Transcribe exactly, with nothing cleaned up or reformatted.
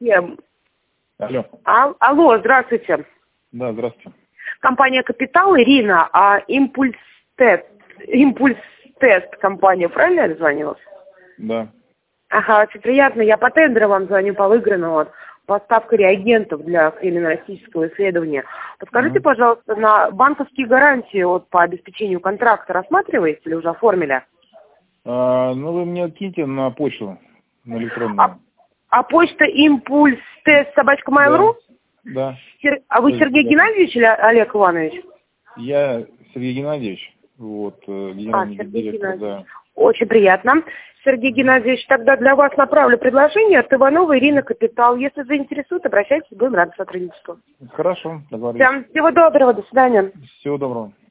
Здравствуйте. Алло. А, алло, здравствуйте. Да, здравствуйте. Компания «Капитал», Ирина, а «Импульс Тест», «Импульс Тест» компания, правильно я дозвонилась? Да. Ага, очень приятно. Я по тендеру вам звоню по выигранному. Вот, поставка реагентов для криминалистического исследования. Подскажите, Мгм. пожалуйста, на банковские гарантии вот, по обеспечению контракта рассматриваете или уже оформили? А, ну, вы мне киньте на почту, на А, электронную. а почта «Импульс Тест» собачка Да. Mail.ru? Да. Сер- А вы Сергей Да. Геннадьевич или Олег Иванович? Я Сергей Геннадьевич, вот, э, А, генеральный Сергей директор, Геннадьевич. да. Очень приятно. Сергей Геннадьевич, тогда для вас направлю предложение от Иванова Ирины «Капитал». Если заинтересует, обращайтесь, будем рады сотрудничеству. Хорошо, договорились. Всем всего доброго, до свидания. Всего доброго.